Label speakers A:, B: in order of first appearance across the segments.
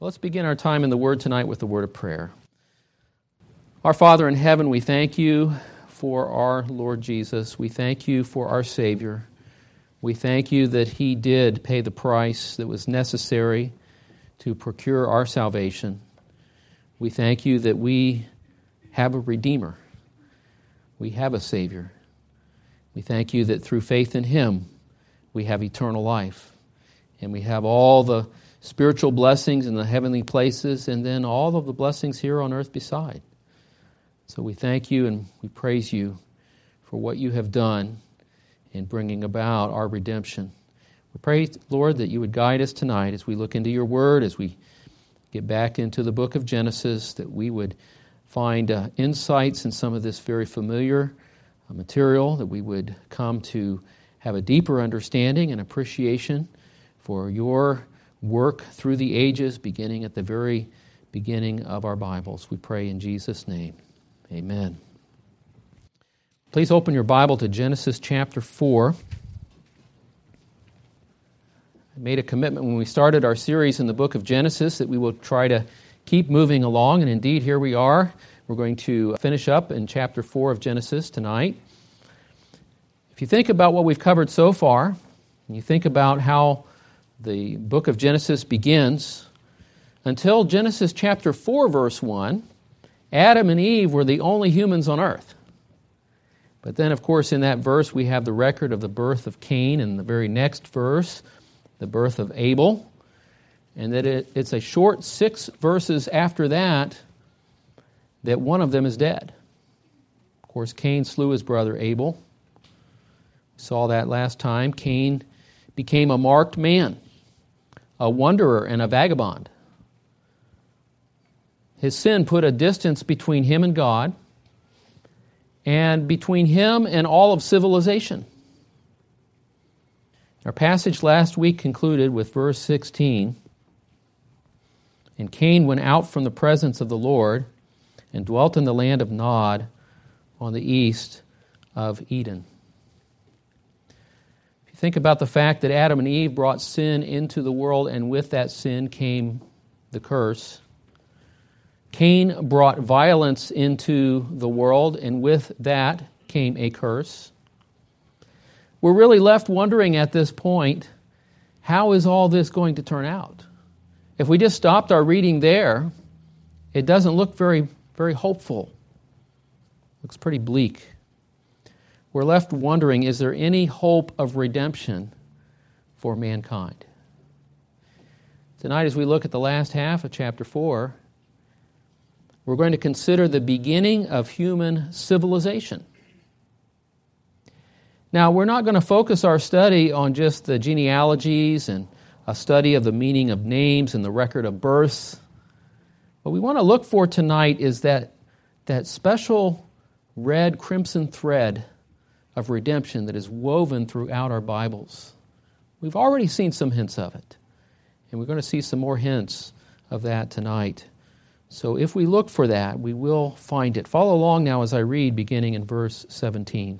A: Let's begin our time in the Word tonight with the word of prayer. Our Father in heaven, we thank you for our Lord Jesus. We thank you for our Savior. We thank you that He did pay the price that was necessary to procure our salvation. We thank you that we have a Redeemer. We have a Savior. We thank you that through faith in Him, we have eternal life. And we have all the spiritual blessings in the heavenly places, and then all of the blessings here on earth beside. So we thank you and we praise you for what you have done in bringing about our redemption. We pray, Lord, that you would guide us tonight as we look into your word, as we get back into the book of Genesis, that we would find insights in some of this very familiar material, that we would come to have a deeper understanding and appreciation for your work through the ages, beginning at the very beginning of our Bibles. We pray in Jesus' name. Amen. Please open your Bible to Genesis chapter 4. I made a commitment when we started our series in the book of Genesis that we will try to keep moving along, and indeed here we are. We're going to finish up in chapter 4 of Genesis tonight. If you think about what we've covered so far, and you think about how the book of Genesis begins, until Genesis chapter 4, verse 1, Adam and Eve were the only humans on earth. But then, of course, in that verse, we have the record of the birth of Cain, and the very next verse, the birth of Abel. And that it's a short 6 verses after that one of them is dead. Of course, Cain slew his brother Abel. We saw that last time. Cain became a marked man, a wanderer and a vagabond. His sin put a distance between him and God, and between him and all of civilization. Our passage last week concluded with verse 16. And Cain went out from the presence of the Lord and dwelt in the land of Nod on the east of Eden. Think about the fact that Adam and Eve brought sin into the world, and with that sin came the curse. Cain brought violence into the world, and with that came a curse. We're really left wondering at this point, how is all this going to turn out? If we just stopped our reading there, it doesn't look very, very hopeful. It looks pretty bleak. We're left wondering, is there any hope of redemption for mankind? Tonight, as we look at the last half of chapter 4, we're going to consider the beginning of human civilization. Now, we're not going to focus our study on just the genealogies and a study of the meaning of names and the record of births. What we want to look for tonight is that special red crimson thread of redemption that is woven throughout our Bibles. We've already seen some hints of it, and we're going to see some more hints of that tonight. So if we look for that, we will find it. Follow along now as I read, beginning in verse 17.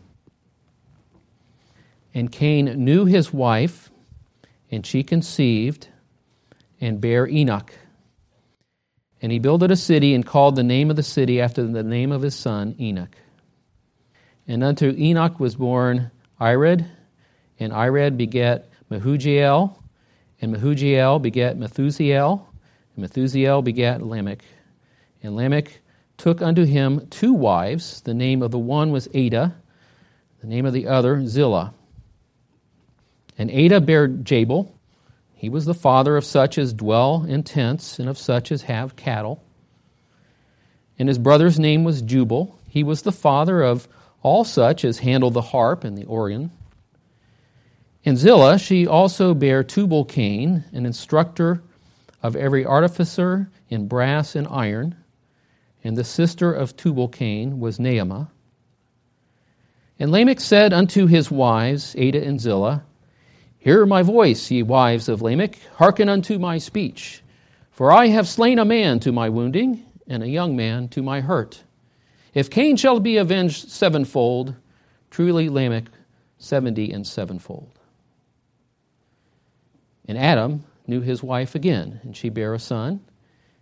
A: And Cain knew his wife, and she conceived and bare Enoch. And he builded a city and called the name of the city after the name of his son, Enoch. And unto Enoch was born Irad, and Irad begat Mehujael, and Mehujael begat Methusael, and Methusael begat Lamech. And Lamech took unto him 2 wives. The name of the one was Ada, the name of the other Zillah. And Ada bare Jabal. He was the father of such as dwell in tents, and of such as have cattle. And his brother's name was Jubal. He was the father of all such as handle the harp and the organ. And Zillah, she also bare Tubal-Cain, an instructor of every artificer in brass and iron. And the sister of Tubal-Cain was Naamah. And Lamech said unto his wives, Ada and Zillah, Hear my voice, ye wives of Lamech, hearken unto my speech. For I have slain a man to my wounding, and a young man to my hurt. If Cain shall be avenged 7-fold, truly Lamech 70 and 7-fold. And Adam knew his wife again, and she bare a son,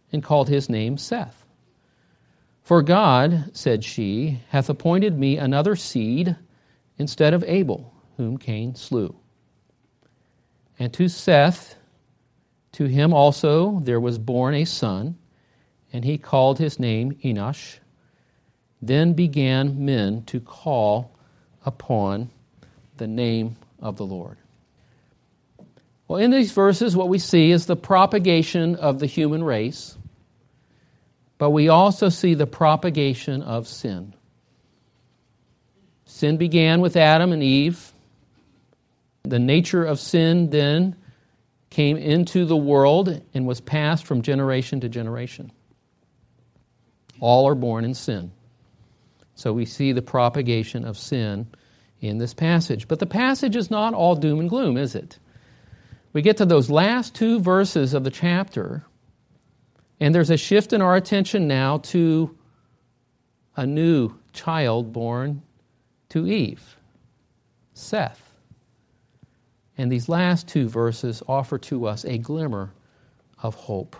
A: and called his name Seth. For God, said she, hath appointed me another seed instead of Abel, whom Cain slew. And to Seth, to him also there was born a son, and he called his name Enosh. Then began men to call upon the name of the Lord. Well, in these verses, what we see is the propagation of the human race, but we also see the propagation of sin. Sin began with Adam and Eve. The nature of sin then came into the world and was passed from generation to generation. All are born in sin. So we see the propagation of sin in this passage. But the passage is not all doom and gloom, is it? We get to those last two verses of the chapter, and there's a shift in our attention now to a new child born to Eve, Seth. And these last two verses offer to us a glimmer of hope.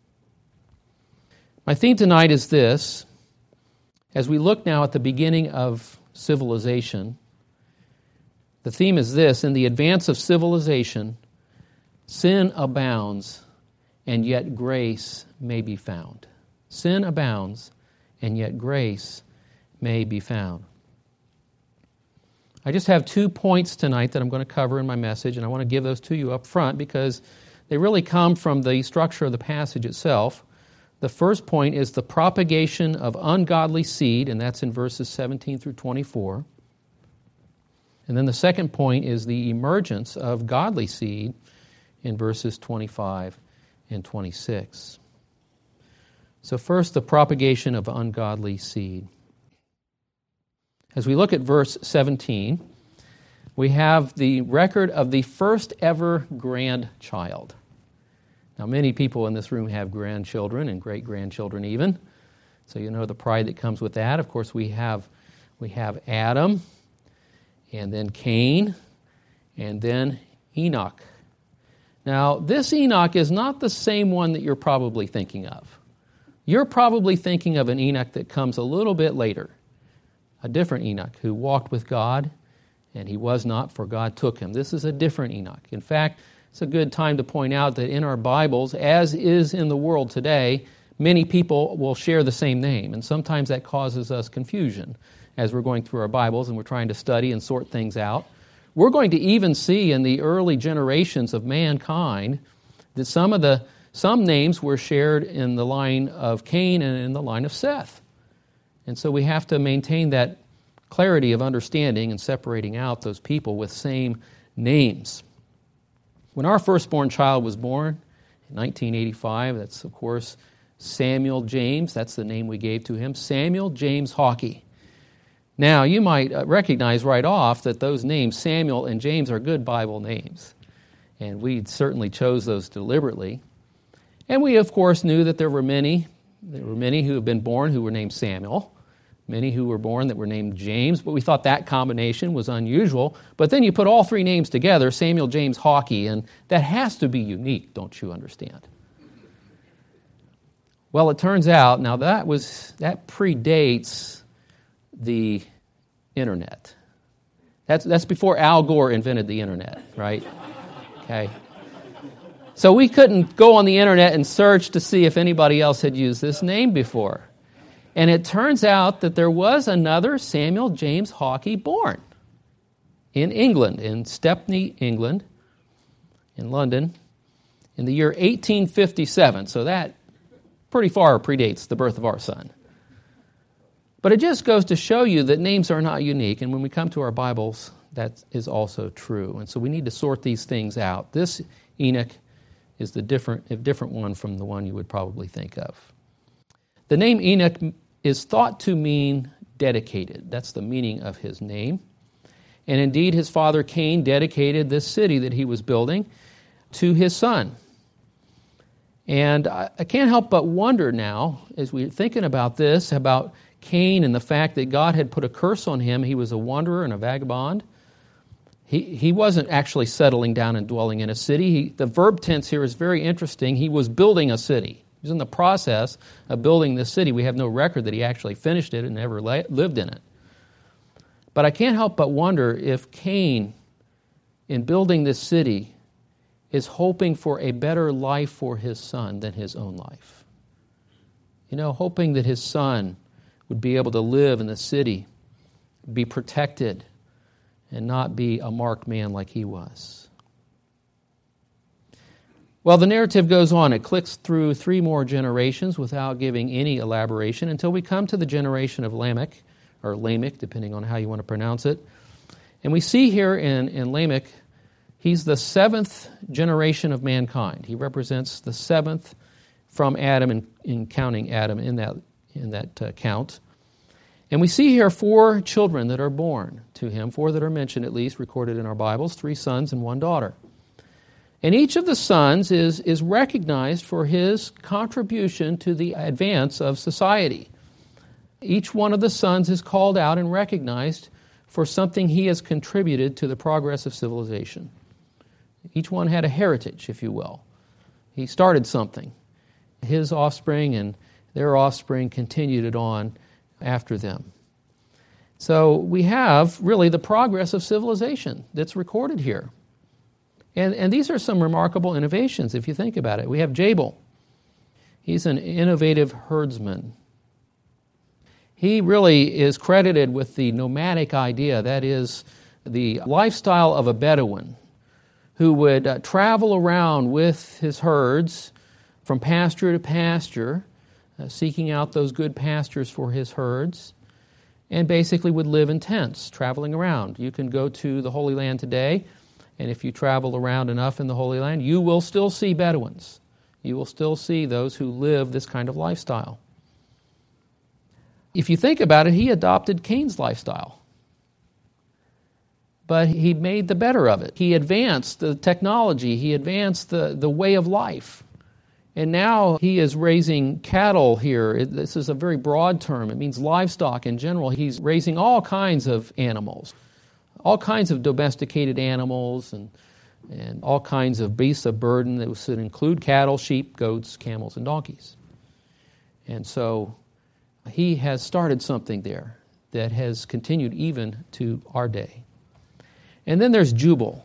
A: My theme tonight is this. As we look now at the beginning of civilization, the theme is this: in the advance of civilization, sin abounds, and yet grace may be found. Sin abounds, and yet grace may be found. I just have 2 points tonight that I'm going to cover in my message, and I want to give those to you up front because they really come from the structure of the passage itself. The first point is the propagation of ungodly seed, and that's in verses 17 through 24. And then the second point is the emergence of godly seed in verses 25 and 26. So first, the propagation of ungodly seed. As we look at verse 17, we have the record of the first ever grandchild. Now, many people in this room have grandchildren and great-grandchildren even, so you know the pride that comes with that. Of course, we have Adam, and then Cain, and then Enoch. Now, this Enoch is not the same one that you're probably thinking of. You're probably thinking of an Enoch that comes a little bit later, a different Enoch who walked with God, and he was not, for God took him. This is a different Enoch. In fact, it's a good time to point out that in our Bibles, as is in the world today, many people will share the same name, and sometimes that causes us confusion as we're going through our Bibles and we're trying to study and sort things out. We're going to even see in the early generations of mankind that some names were shared in the line of Cain and in the line of Seth. And so we have to maintain that clarity of understanding and separating out those people with same names. When our firstborn child was born in 1985, that's, of course, Samuel James. That's the name we gave to him, Samuel James Hawkey. Now, you might recognize right off that those names, Samuel and James, are good Bible names. And we certainly chose those deliberately. And we, of course, knew that there were many who have been born who were named Samuel, many who were born that were named James, but we thought that combination was unusual. But then you put all three names together, Samuel James Hawkey, and that has to be unique, don't you understand? Well, it turns out, now that predates the internet. That's before Al Gore invented the internet, right? Okay. So we couldn't go on the internet and search to see if anybody else had used this name before. And it turns out that there was another Samuel James Hawkey born in England, in Stepney, England, in London, in the year 1857. So that pretty far predates the birth of our son. But it just goes to show you that names are not unique, and when we come to our Bibles, that is also true. And so we need to sort these things out. This Enoch is a different one from the one you would probably think of. The name Enoch is thought to mean dedicated. That's the meaning of his name. And indeed, his father Cain dedicated this city that he was building to his son. And I can't help but wonder now, as we're thinking about this, about Cain and the fact that God had put a curse on him. He was a wanderer and a vagabond. He wasn't actually settling down and dwelling in a city. The verb tense here is very interesting. He was building a city. He was in the process of building this city. We have no record that he actually finished it and ever lived in it. But I can't help but wonder if Cain, in building this city, is hoping for a better life for his son than his own life. Hoping that his son would be able to live in the city, be protected, and not be a marked man like he was. Well, the narrative goes on. It clicks through 3 more generations without giving any elaboration until we come to the generation of Lamech, or Lamech, depending on how you want to pronounce it. And we see here in Lamech, he's the 7th generation of mankind. He represents the 7th from Adam, in counting Adam in that count. And we see here 4 children that are born to him, 4 that are mentioned at least, recorded in our Bibles, 3 sons and 1 daughter. And each of the sons is recognized for his contribution to the advance of society. Each one of the sons is called out and recognized for something he has contributed to the progress of civilization. Each one had a heritage, if you will. He started something. His offspring and their offspring continued it on after them. So we have really the progress of civilization that's recorded here. And these are some remarkable innovations if you think about it. We have Jabal. He's an innovative herdsman. He really is credited with the nomadic idea, that is, the lifestyle of a Bedouin who would travel around with his herds from pasture to pasture, seeking out those good pastures for his herds, and basically would live in tents, traveling around. You can go to the Holy Land today, and if you travel around enough in the Holy Land, you will still see Bedouins. You will still see those who live this kind of lifestyle. If you think about it, he adopted Cain's lifestyle. But he made the better of it. He advanced the technology. He advanced the way of life. And now he is raising cattle here. This is a very broad term. It means livestock in general. He's raising all kinds of animals, all kinds of domesticated animals, and all kinds of beasts of burden that would include cattle, sheep, goats, camels, and donkeys. And so he has started something there that has continued even to our day. And then there's Jubal.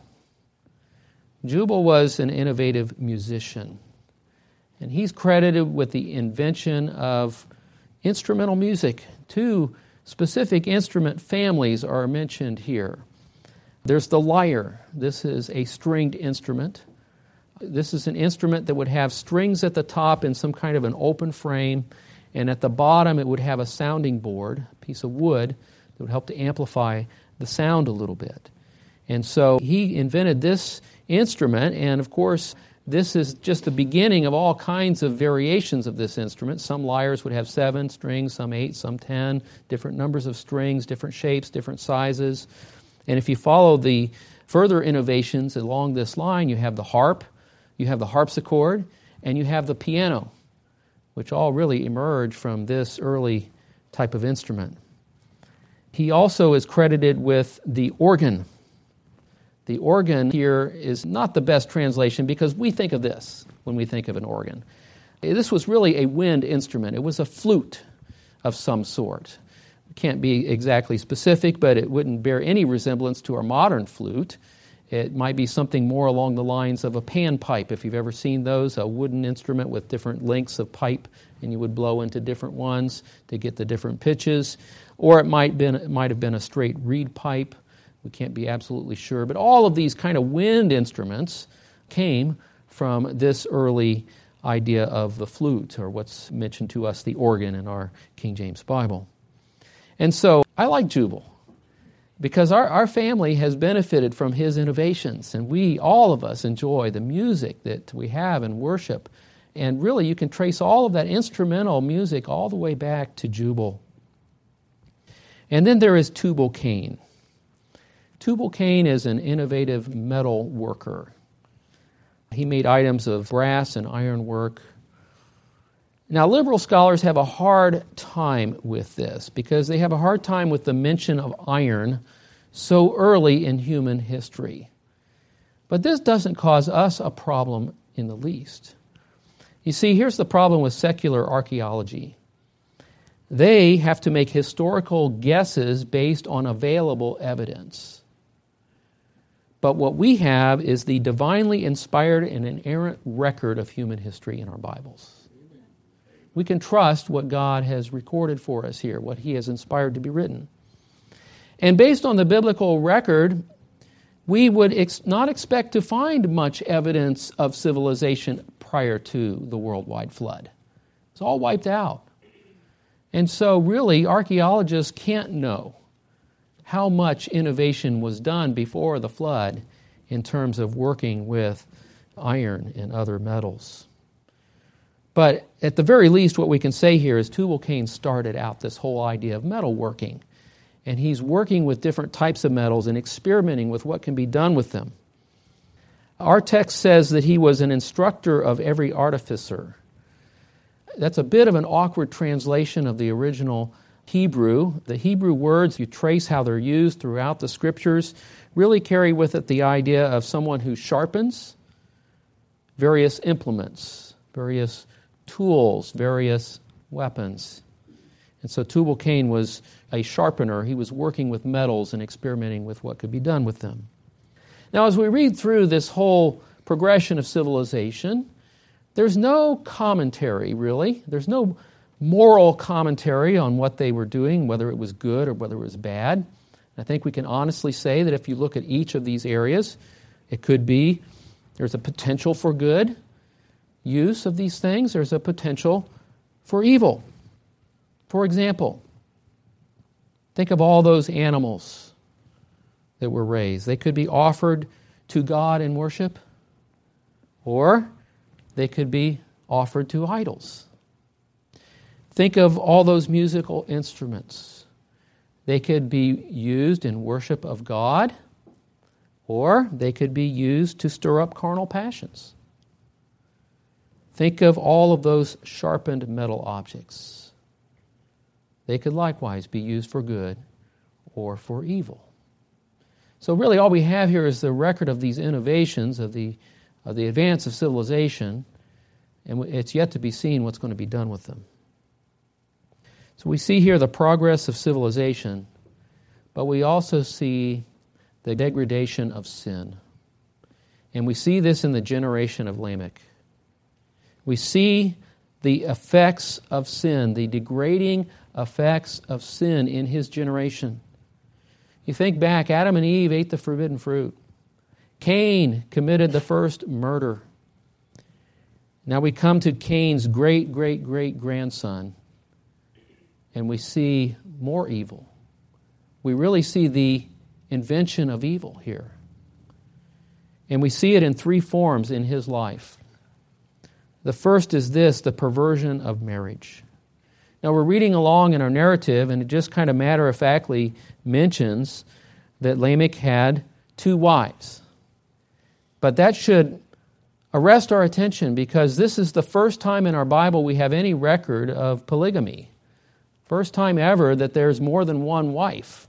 A: Jubal was an innovative musician. And he's credited with the invention of instrumental music. 2 specific instrument families are mentioned here. There's the lyre. This is a stringed instrument. This is an instrument that would have strings at the top in some kind of an open frame, and at the bottom it would have a sounding board, a piece of wood, that would help to amplify the sound a little bit. And so he invented this instrument, and of course, this is just the beginning of all kinds of variations of this instrument. Some lyres would have 7 strings, some 8, some 10, different numbers of strings, different shapes, different sizes. And if you follow the further innovations along this line, you have the harp, you have the harpsichord, and you have the piano, which all really emerge from this early type of instrument. He also is credited with the organ. The organ here is not the best translation because we think of this when we think of an organ. This was really a wind instrument. It was a flute of some sort. We can't be exactly specific, but it wouldn't bear any resemblance to our modern flute. It might be something more along the lines of a panpipe, if you've ever seen those, a wooden instrument with different lengths of pipe, and you would blow into different ones to get the different pitches. Or it might have been a straight reed pipe. We can't be absolutely sure. But all of these kind of wind instruments came from this early idea of the flute, or what's mentioned to us, the organ in our King James Bible. And so I like Jubal because our family has benefited from his innovations, and all of us enjoy the music that we have in worship. And really, you can trace all of that instrumental music all the way back to Jubal. And then there is Tubal-Cain. Tubal-Cain is an innovative metal worker. He made items of brass and iron work. Now, liberal scholars have a hard time with this because they have a hard time with the mention of iron so early in human history. But this doesn't cause us a problem in the least. You see, here's the problem with secular archaeology. They have to make historical guesses based on available evidence. But what we have is the divinely inspired and inerrant record of human history in our Bibles. We can trust what God has recorded for us here, what He has inspired to be written. And based on the biblical record, we would not expect to find much evidence of civilization prior to the worldwide flood. It's all wiped out. And so really, archaeologists can't know how much innovation was done before the flood in terms of working with iron and other metals. But at the very least, what we can say here is Tubal-Cain started out this whole idea of metalworking. And he's working with different types of metals and experimenting with what can be done with them. Our text says that he was an instructor of every artificer. That's a bit of an awkward translation of the original Hebrew. The Hebrew words, you trace how they're used throughout the Scriptures, really carry with it the idea of someone who sharpens various implements, various tools, various weapons. And so Tubal-Cain was a sharpener. He was working with metals and experimenting with what could be done with them. Now, as we read through this whole progression of civilization, there's no commentary, really. There's no moral commentary on what they were doing, whether it was good or whether it was bad. I think we can honestly say that if you look at each of these areas, it could be there's a potential for good use of these things. There's a potential for evil. For example, think of all those animals that were raised. They could be offered to God in worship, or they could be offered to idols. Think of all those musical instruments. They could be used in worship of God, or they could be used to stir up carnal passions. Think of all of those sharpened metal objects. They could likewise be used for good or for evil. So really all we have here is the record of these innovations, of the advance of civilization, and it's yet to be seen what's going to be done with them. So we see here the progress of civilization, but we also see the degradation of sin. And we see this in the generation of Lamech. We see the effects of sin, the degrading effects of sin in his generation. You think back, Adam and Eve ate the forbidden fruit. Cain committed the first murder. Now we come to Cain's great-great-great-grandson, and we see more evil. We really see the invention of evil here. And we see it in three forms in his life. The first is this, the perversion of marriage. Now we're reading along in our narrative, and it just kind of matter-of-factly mentions that Lamech had 2 wives. But that should arrest our attention, because this is the first time in our Bible we have any record of polygamy. First time ever that there's more than one wife.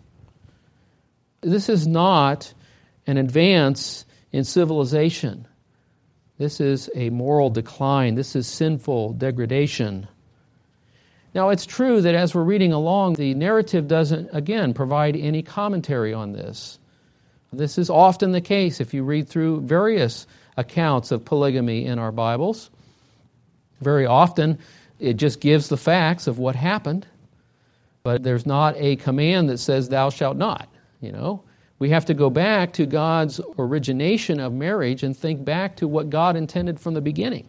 A: This is not an advance in civilization. This is a moral decline. This is sinful degradation. Now, it's true that as we're reading along, the narrative doesn't, again, provide any commentary on this. This is often the case if you read through various accounts of polygamy in our Bibles. Very often, it just gives the facts of what happened, but there's not a command that says, thou shalt not, We have to go back to God's origination of marriage and think back to what God intended from the beginning.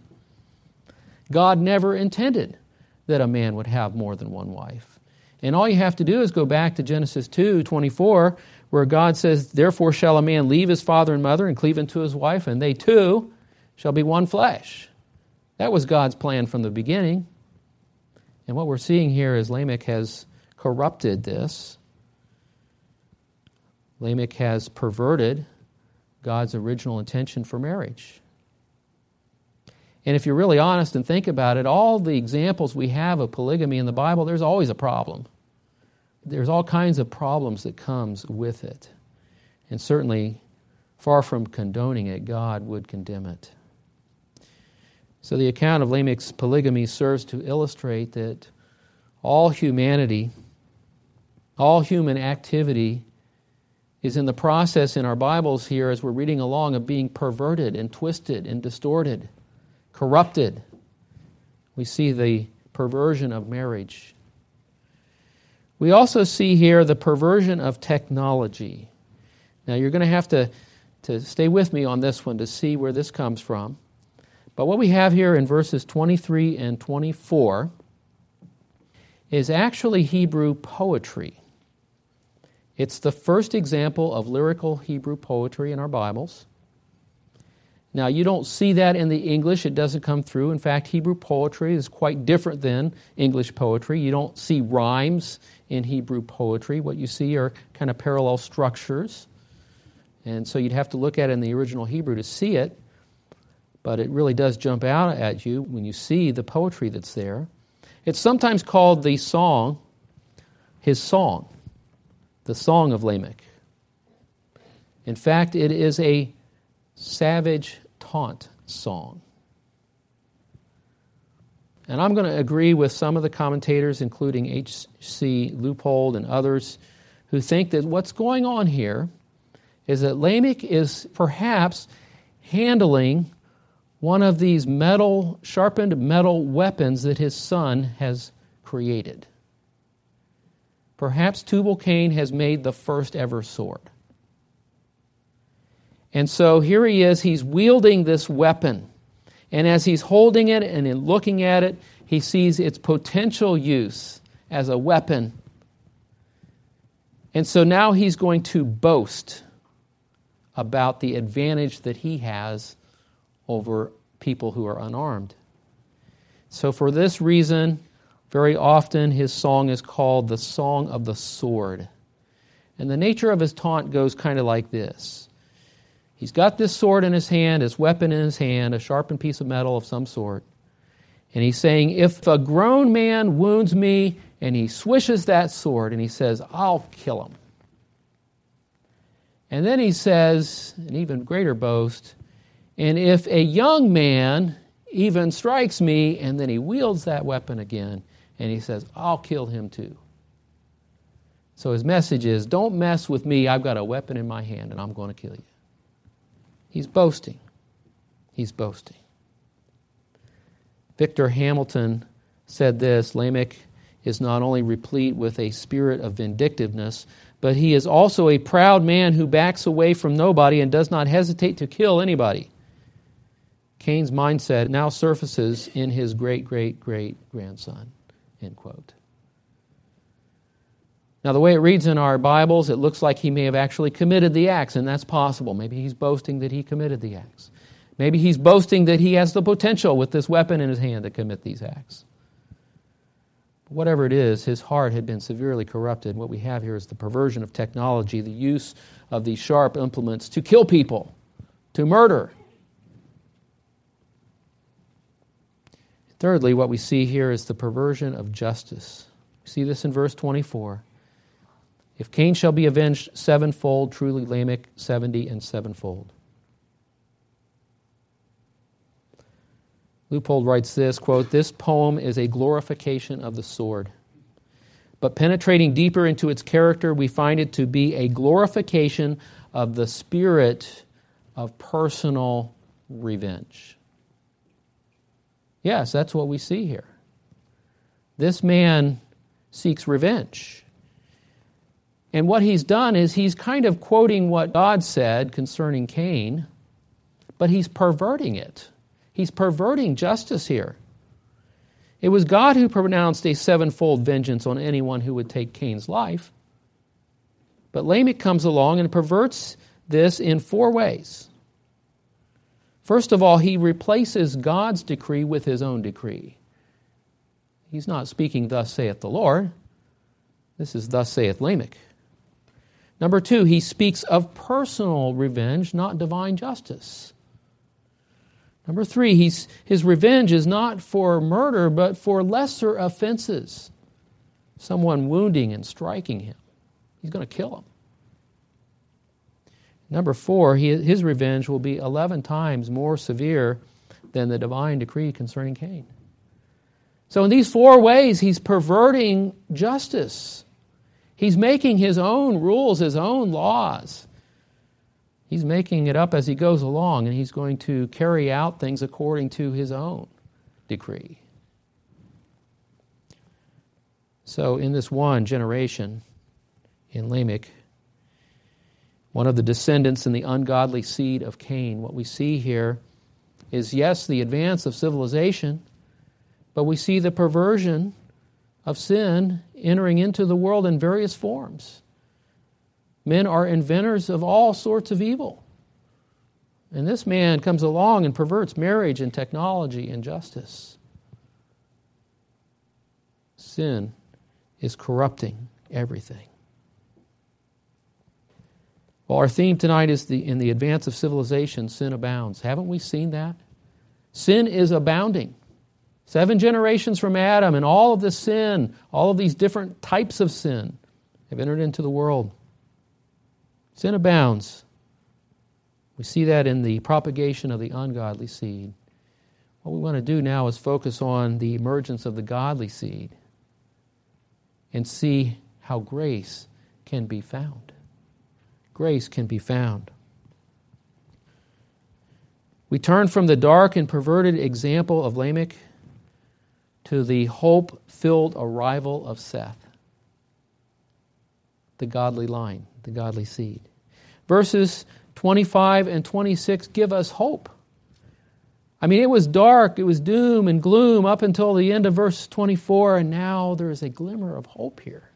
A: God never intended that a man would have more than one wife. And all you have to do is go back to Genesis 2:24, where God says, therefore shall a man leave his father and mother and cleave unto his wife, and they two shall be one flesh. That was God's plan from the beginning. And what we're seeing here is Lamech has corrupted this. Lamech has perverted God's original intention for marriage. And if you're really honest and think about it, all the examples we have of polygamy in the Bible, there's always a problem. There's all kinds of problems that comes with it. And certainly, far from condoning it, God would condemn it. So the account of Lamech's polygamy serves to illustrate that all humanity, all human activity is in the process in our Bibles here as we're reading along of being perverted and twisted and distorted, corrupted. We see the perversion of marriage. We also see here the perversion of technology. Now you're going to have to stay with me on this one to see where this comes from. But what we have here in verses 23 and 24 is actually Hebrew poetry. It's the first example of lyrical Hebrew poetry in our Bibles. Now, you don't see that in the English. It doesn't come through. In fact, Hebrew poetry is quite different than English poetry. You don't see rhymes in Hebrew poetry. What you see are kind of parallel structures. And so you'd have to look at it in the original Hebrew to see it. But it really does jump out at you when you see the poetry that's there. It's sometimes called the song, his song, the Song of Lamech. In fact, it is a savage taunt song. And I'm going to agree with some of the commentators, including H.C. Leupold and others, who think that what's going on here is that Lamech is perhaps handling one of these sharpened metal weapons that his son has created. Perhaps Tubal-Cain has made the first ever sword. And so here he is, he's wielding this weapon. And as he's holding it and in looking at it, he sees its potential use as a weapon. And so now he's going to boast about the advantage that he has over people who are unarmed. So for this reason, very often his song is called the Song of the Sword. And the nature of his taunt goes kind of like this. He's got this sword in his hand, his weapon in his hand, a sharpened piece of metal of some sort. And he's saying, if a grown man wounds me, and he swishes that sword, and he says, I'll kill him. And then he says, an even greater boast, and if a young man even strikes me, and then he wields that weapon again, and he says, I'll kill him too. So his message is, don't mess with me, I've got a weapon in my hand, and I'm going to kill you. He's boasting. He's boasting. Victor Hamilton said this, Lamech is not only replete with a spirit of vindictiveness, but he is also a proud man who backs away from nobody and does not hesitate to kill anybody. Cain's mindset now surfaces in his great-great-great-grandson, end quote. Now, the way it reads in our Bibles, it looks like he may have actually committed the acts, and that's possible. Maybe he's boasting that he committed the acts. Maybe he's boasting that he has the potential with this weapon in his hand to commit these acts. But whatever it is, his heart had been severely corrupted. What we have here is the perversion of technology, the use of these sharp implements to kill people, to murder. Thirdly, what we see here is the perversion of justice. We see this in verse 24. If Cain shall be avenged sevenfold, truly Lamech 70 and sevenfold. Leupold writes this, quote, this poem is a glorification of the sword. But penetrating deeper into its character, we find it to be a glorification of the spirit of personal revenge. Yes, that's what we see here. This man seeks revenge. And what he's done is he's kind of quoting what God said concerning Cain, but he's perverting it. He's perverting justice here. It was God who pronounced a sevenfold vengeance on anyone who would take Cain's life. But Lamech comes along and perverts this in 4 ways. First of all, he replaces God's decree with his own decree. He's not speaking, thus saith the Lord. This is, thus saith Lamech. Number 2, he speaks of personal revenge, not divine justice. Number 3, his revenge is not for murder, but for lesser offenses. Someone wounding and striking him. He's going to kill him. Number 4, his revenge will be 11 times more severe than the divine decree concerning Cain. So in these 4 ways, he's perverting justice. He's making his own rules, his own laws. He's making it up as he goes along, and he's going to carry out things according to his own decree. So in this one generation, in Lamech, one of the descendants in the ungodly seed of Cain, what we see here is, yes, the advance of civilization, but we see the perversion of sin entering into the world in various forms. Men are inventors of all sorts of evil. And this man comes along and perverts marriage and technology and justice. Sin is corrupting everything. Well, our theme tonight is in the advance of civilization, sin abounds. Haven't we seen that? Sin is abounding. 7 generations from Adam, and all of this sin, all of these different types of sin have entered into the world. Sin abounds. We see that in the propagation of the ungodly seed. What we want to do now is focus on the emergence of the godly seed and see how grace can be found. Grace can be found. We turn from the dark and perverted example of Lamech to the hope-filled arrival of Seth, the godly line, the godly seed. Verses 25 and 26 give us hope. I mean, it was dark, it was doom and gloom up until the end of verse 24, and now there is a glimmer of hope here.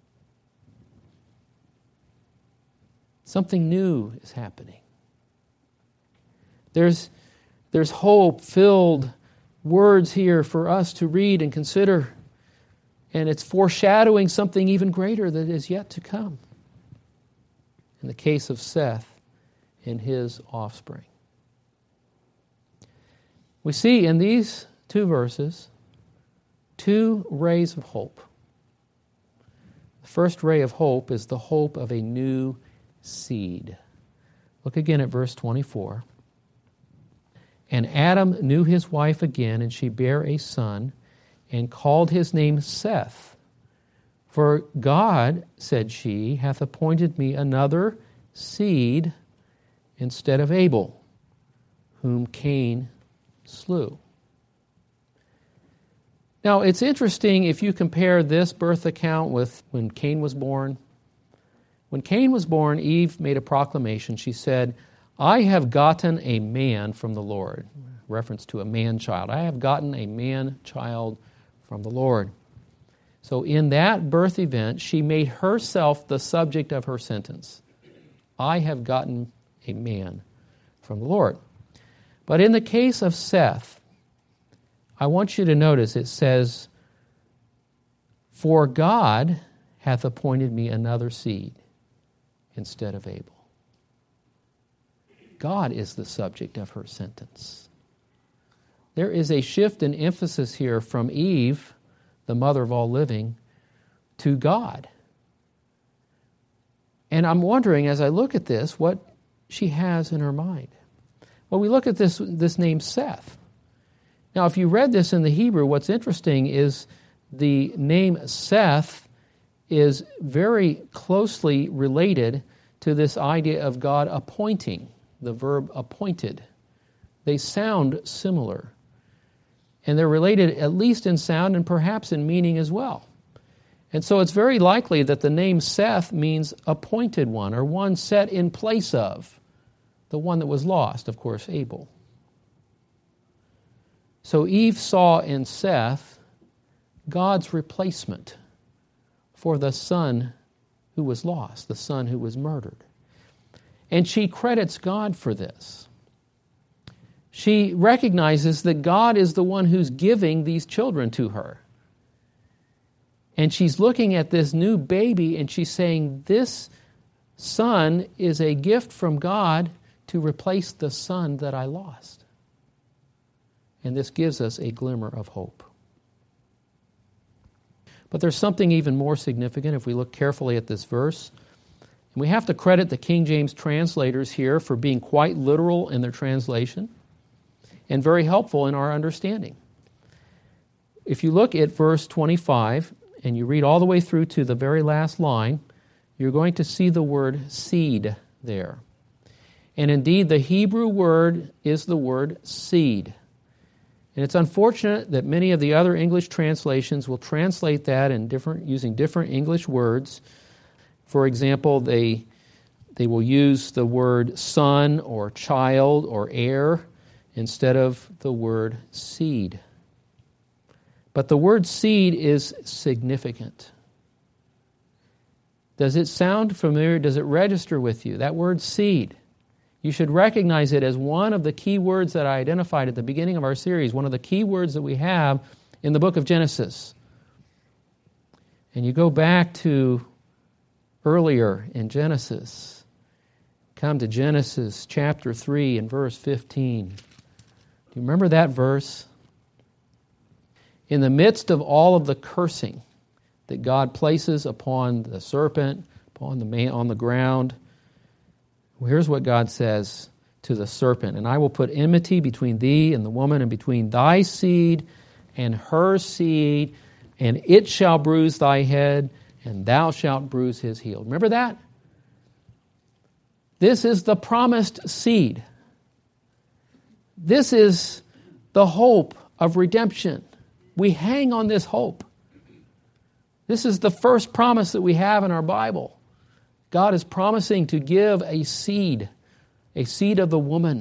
A: Something new is happening. There's hope-filled words here for us to read and consider, and it's foreshadowing something even greater that is yet to come. In the case of Seth and his offspring. We see in these 2 verses 2 rays of hope. The first ray of hope is the hope of a new seed. Look again at verse 24. And Adam knew his wife again, and she bare a son, and called his name Seth. For God, said she, hath appointed me another seed instead of Abel, whom Cain slew. Now, it's interesting if you compare this birth account with when Cain was born. When Cain was born, Eve made a proclamation. She said, I have gotten a man from the Lord. Reference to a man-child. I have gotten a man-child from the Lord. So in that birth event, she made herself the subject of her sentence. I have gotten a man from the Lord. But in the case of Seth, I want you to notice it says, for God hath appointed me another seed instead of Abel. God is the subject of her sentence. There is a shift in emphasis here from Eve, the mother of all living, to God. And I'm wondering, as I look at this, what she has in her mind. Well, we look at this name Seth. Now, if you read this in the Hebrew, what's interesting is the name Seth is very closely related to this idea of God appointing, the verb appointed. They sound similar. And they're related at least in sound and perhaps in meaning as well. And so it's very likely that the name Seth means appointed one, or one set in place of the one that was lost, of course, Abel. So Eve saw in Seth God's replacement for the son who was lost, the son who was murdered. And she credits God for this. She recognizes that God is the one who's giving these children to her. And she's looking at this new baby and she's saying, this son is a gift from God to replace the son that I lost. And this gives us a glimmer of hope. But there's something even more significant if we look carefully at this verse. And we have to credit the King James translators here for being quite literal in their translation. and very helpful in our understanding. If you look at verse 25 and you read all the way through to the very last line, you're going to see the word seed there. And indeed, the Hebrew word is the word seed. And it's unfortunate that many of the other English translations will translate that using different English words. For example, they will use the word son or child or heir instead of the word seed. But the word seed is significant. Does it sound familiar? Does it register with you? That word seed. You should recognize it as one of the key words that I identified at the beginning of our series, one of the key words that we have in the book of Genesis. And you go back to earlier in Genesis, come to Genesis chapter 3 and verse 15. Do you remember that verse? In the midst of all of the cursing that God places upon the serpent, upon the man on the ground, well, here's what God says to the serpent. And I will put enmity between thee and the woman, and between thy seed and her seed, and it shall bruise thy head, and thou shalt bruise his heel. Remember that? This is the promised seed. This is the hope of redemption. We hang on this hope. This is the first promise that we have in our Bible. God is promising to give a seed of the woman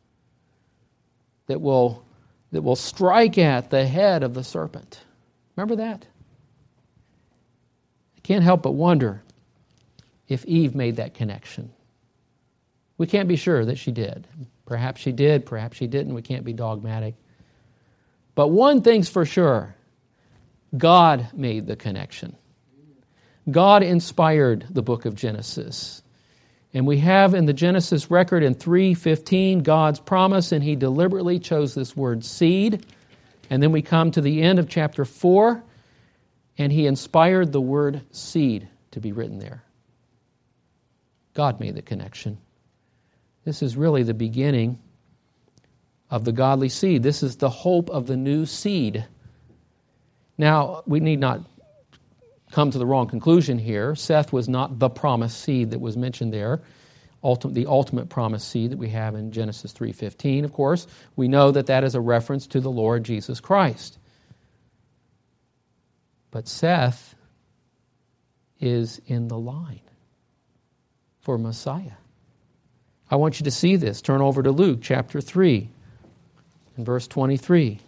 A: that will strike at the head of the serpent. Remember that? I can't help but wonder if Eve made that connection. We can't be sure that she did. Perhaps she did, perhaps she didn't. We can't be dogmatic. But one thing's for sure, God made the connection. God inspired the book of Genesis. And we have in the Genesis record in 3:15 God's promise, and He deliberately chose this word seed. And then we come to the end of chapter 4, and He inspired the word seed to be written there. God made the connection. This is really the beginning of the godly seed. This is the hope of the new seed. Now, we need not come to the wrong conclusion here. Seth was not the promised seed that was mentioned there, the ultimate promised seed that we have in Genesis 3:15, of course. We know that that is a reference to the Lord Jesus Christ. But Seth is in the line for Messiah. I want you to see this. Turn over to Luke chapter 3 and verse 23.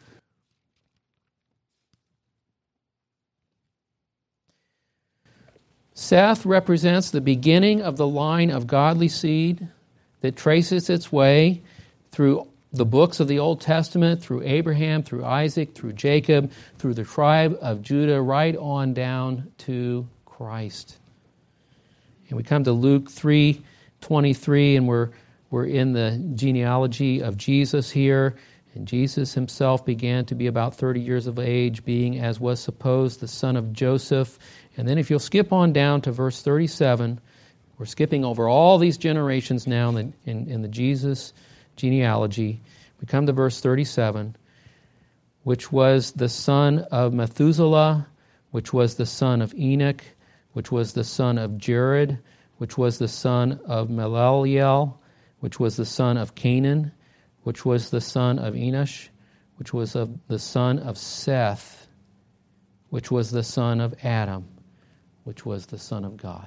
A: Seth represents the beginning of the line of godly seed that traces its way through the books of the Old Testament, through Abraham, through Isaac, through Jacob, through the tribe of Judah, right on down to Christ. And we come to Luke 3:23, and we're in the genealogy of Jesus here. And Jesus himself began to be about 30 years of age, being, as was supposed, the son of Joseph. And then if you'll skip on down to verse 37, we're skipping over all these generations now in the Jesus genealogy. We come to verse 37, which was the son of Methuselah, which was the son of Enoch, which was the son of Jared, which was the son of Maleleel, which was the son of Canaan, which was the son of Enosh, which was the son of Seth, which was the son of Adam, which was the Son of God.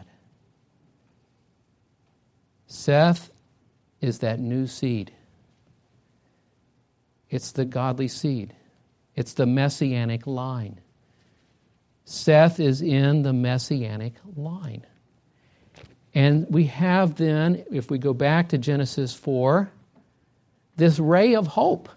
A: Seth is that new seed. It's the godly seed. It's the messianic line. Seth is in the messianic line. And we have then, if we go back to Genesis 4, this ray of hope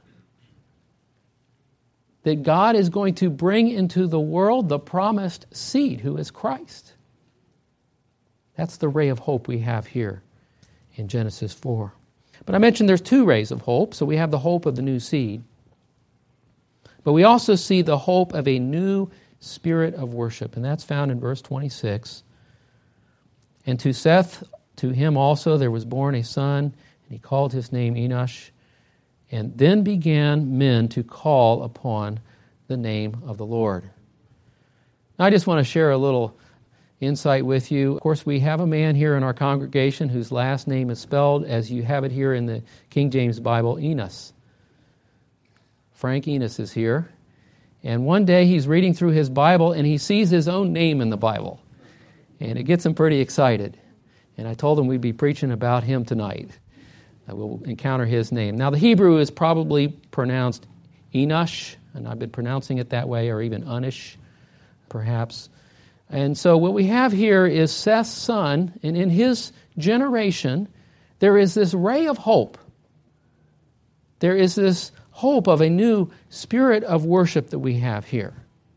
A: that God is going to bring into the world the promised seed, who is Christ. That's the ray of hope we have here in Genesis 4. But I mentioned there's two rays of hope. So we have the hope of the new seed. But we also see the hope of a new spirit of worship. And that's found in verse 26. And to Seth, to him also there was born a son, and he called his name Enosh. And then began men to call upon the name of the Lord. Now, I just want to share a little insight with you. Of course, we have a man here in our congregation whose last name is spelled, as you have it here in the King James Bible, Enos. Frank Enos is here. And one day he's reading through his Bible and he sees his own name in the Bible. And it gets him pretty excited. And I told him we'd be preaching about him tonight. We'll encounter his name. Now, the Hebrew is probably pronounced Enosh, and I've been pronouncing it that way, or even Unish, perhaps. And so what we have here is Seth's son, and in his generation, there is this ray of hope. There is this hope of a new spirit of worship that we have here.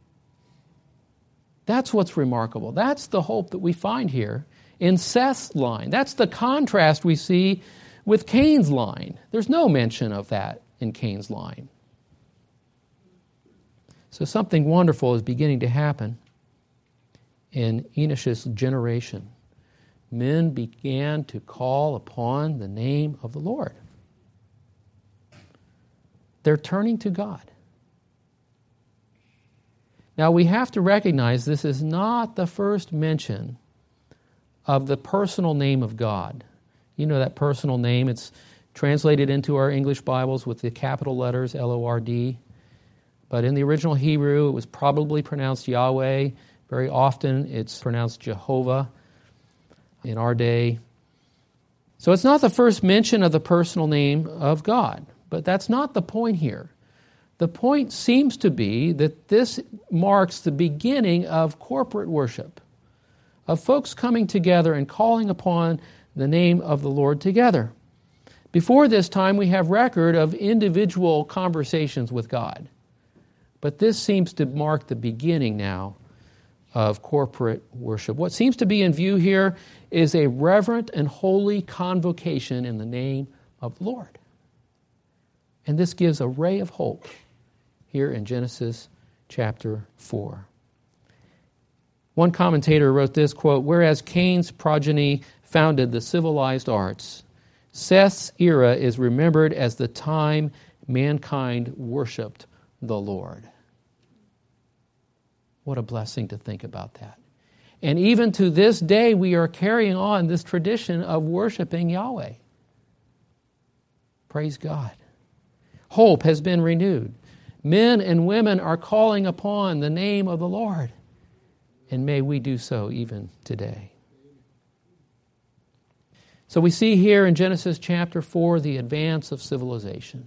A: That's what's remarkable. That's the hope that we find here in Seth's line. That's the contrast we see with Cain's line. There's no mention of that in Cain's line. So something wonderful is beginning to happen in Enosh's generation. Men began to call upon the name of the Lord. They're turning to God. Now, we have to recognize this is not the first mention of the personal name of God. You know that personal name. It's translated into our English Bibles with the capital letters, L-O-R-D. But in the original Hebrew, it was probably pronounced Yahweh. Very often, it's pronounced Jehovah in our day. So it's not the first mention of the personal name of God. But that's not the point here. The point seems to be that this marks the beginning of corporate worship, of folks coming together and calling upon the name of the Lord together. Before this time, we have record of individual conversations with God. But this seems to mark the beginning now of corporate worship. What seems to be in view here is a reverent and holy convocation in the name of the Lord. And this gives a ray of hope here in Genesis chapter 4. One commentator wrote this, quote, "Whereas Cain's progeny founded the civilized arts, Seth's era is remembered as the time mankind worshipped the Lord." What a blessing to think about that. And even to this day, we are carrying on this tradition of worshiping Yahweh. Praise God. Hope has been renewed. Men and women are calling upon the name of the Lord. And may we do so even today. So we see here in Genesis chapter 4 the advance of civilization.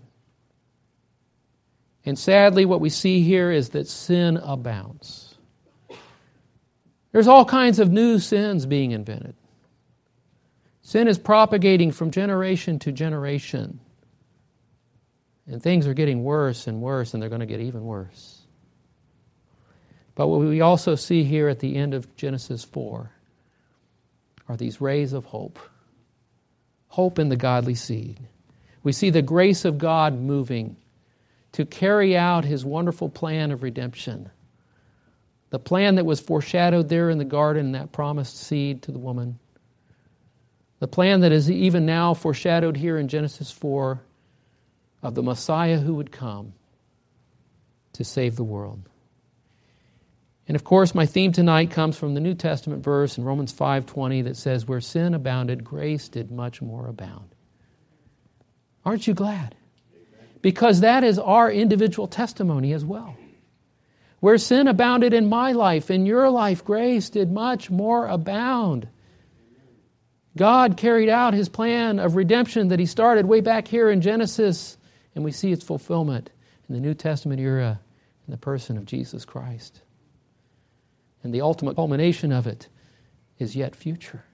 A: And sadly, what we see here is that sin abounds. There's all kinds of new sins being invented. Sin is propagating from generation to generation. And things are getting worse and worse, and they're going to get even worse. But what we also see here at the end of Genesis 4 are these rays of hope. Hope in the godly seed. We see the grace of God moving to carry out His wonderful plan of redemption. The plan that was foreshadowed there in the garden, that promised seed to the woman. The plan that is even now foreshadowed here in Genesis 4 of the Messiah who would come to save the world. And of course, my theme tonight comes from the New Testament verse in Romans 5:20 that says, "Where sin abounded, grace did much more abound." Aren't you glad? Because that is our individual testimony as well. Where sin abounded in my life, in your life, grace did much more abound. God carried out His plan of redemption that He started way back here in Genesis, and we see its fulfillment in the New Testament era in the person of Jesus Christ. And the ultimate culmination of it is yet future.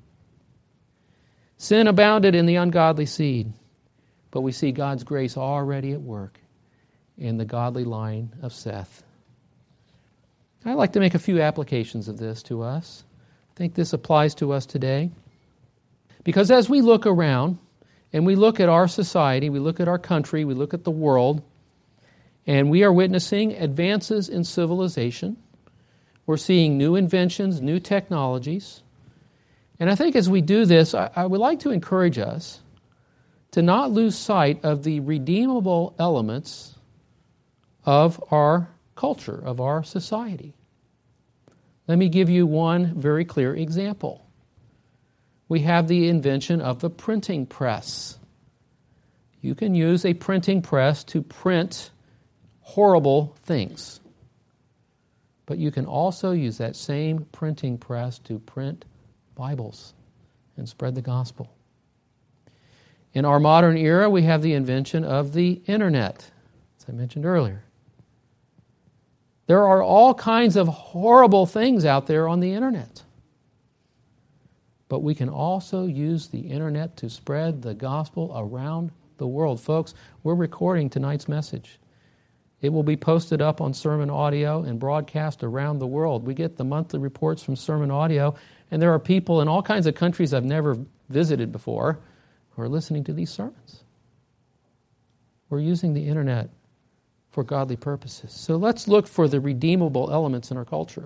A: Sin abounded in the ungodly seed, but we see God's grace already at work in the godly line of Seth. I'd like to make a few applications of this to us. I think this applies to us today. Because as we look around and we look at our society, we look at our country, we look at the world, and we are witnessing advances in civilization. We're seeing new inventions, new technologies. And I think as we do this, I would like to encourage us to not lose sight of the redeemable elements of our culture, of our society. Let me give you one very clear example. We have the invention of the printing press. You can use a printing press to print horrible things. But you can also use that same printing press to print Bibles and spread the gospel. In our modern era, we have the invention of the internet, as I mentioned earlier. There are all kinds of horrible things out there on the internet. But we can also use the internet to spread the gospel around the world. Folks, we're recording tonight's message. It will be posted up on Sermon Audio and broadcast around the world. We get the monthly reports from Sermon Audio, and there are people in all kinds of countries I've never visited before who are listening to these sermons. We're using the internet for godly purposes. So let's look for the redeemable elements in our culture.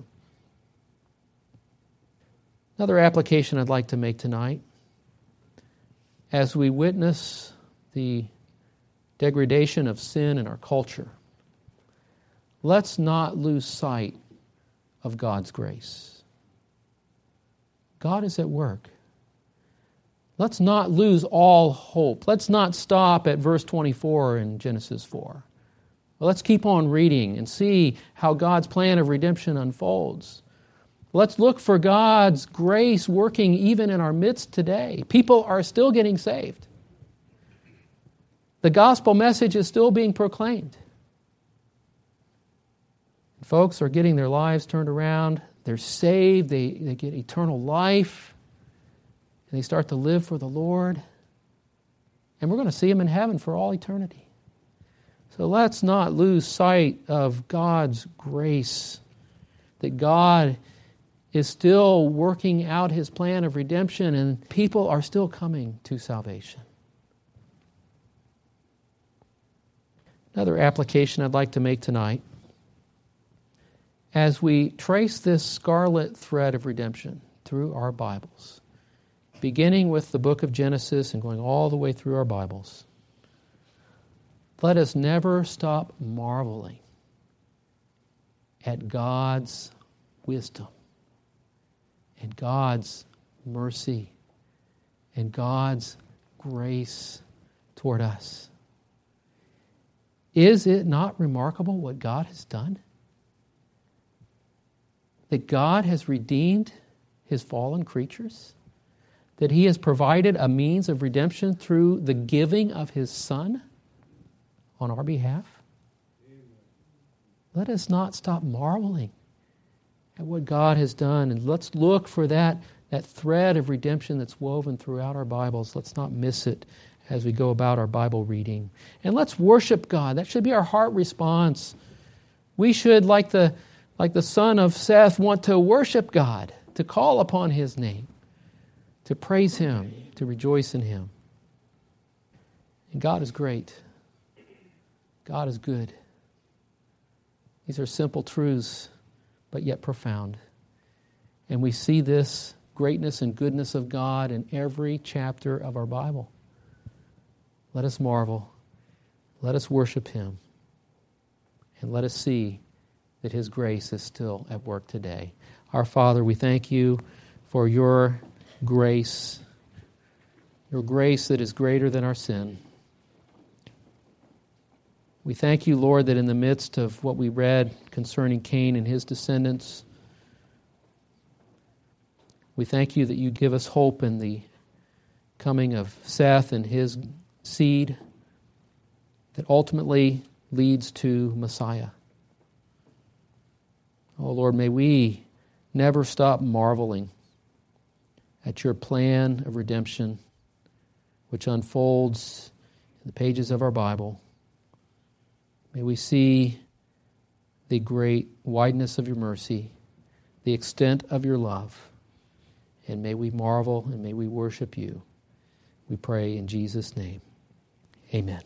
A: Another application I'd like to make tonight, as we witness the degradation of sin in our culture, let's not lose sight of God's grace. God is at work. Let's not lose all hope. Let's not stop at verse 24 in Genesis 4. Well, let's keep on reading and see how God's plan of redemption unfolds. Let's look for God's grace working even in our midst today. People are still getting saved. The gospel message is still being proclaimed. Folks are getting their lives turned around. They're saved. They get eternal life. And they start to live for the Lord. And we're going to see them in heaven for all eternity. So let's not lose sight of God's grace, that God is still working out His plan of redemption and people are still coming to salvation. Another application I'd like to make tonight, as we trace this scarlet thread of redemption through our Bibles, beginning with the book of Genesis and going all the way through our Bibles, let us never stop marveling at God's wisdom and God's mercy and God's grace toward us. Is it not remarkable what God has done? That God has redeemed His fallen creatures? That He has provided a means of redemption through the giving of His Son on our behalf? Let us not stop marveling at what God has done, and let's look for that thread of redemption that's woven throughout our Bibles. Let's not miss it as we go about our Bible reading. And let's worship God. That should be our heart response. We should, like the son of Seth, want to worship God, to call upon His name, to praise Him, to rejoice in Him. And God is great. God is good. These are simple truths, but yet profound. And we see this greatness and goodness of God in every chapter of our Bible. Let us marvel. Let us worship Him. And let us see that His grace is still at work today. Our Father, we thank You for Your grace that is greater than our sin. We thank You, Lord, that in the midst of what we read concerning Cain and his descendants, we thank You that You give us hope in the coming of Seth and his seed that ultimately leads to Messiah. Oh, Lord, may we never stop marveling at Your plan of redemption, which unfolds in the pages of our Bible. May we see the great wideness of Your mercy, the extent of Your love, and may we marvel and may we worship You. We pray in Jesus' name. Amen.